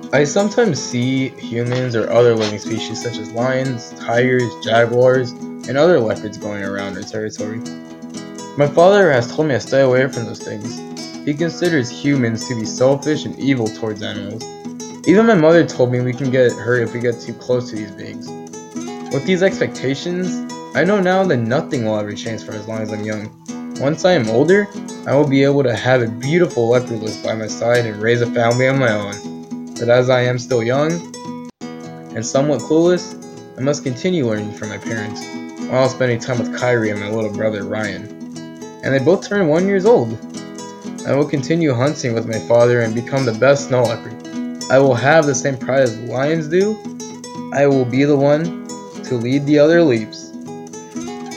I sometimes see humans or other living species such as lions, tigers, jaguars, and other leopards going around our territory. My father has told me to stay away from those things. He considers humans to be selfish and evil towards animals. Even my mother told me we can get hurt if we get too close to these beings. With these expectations, I know now that nothing will ever change for as long as I'm young. Once I am older, I will be able to have a beautiful leopardless by my side and raise a family of my own. But as I am still young and somewhat clueless, I must continue learning from my parents, while spending time with Kyrie and my little brother Ryan. And they both turned 1 year old. I will continue hunting with my father and become the best snow leopard. I will have the same pride as lions do. I will be the one to lead the other leaps.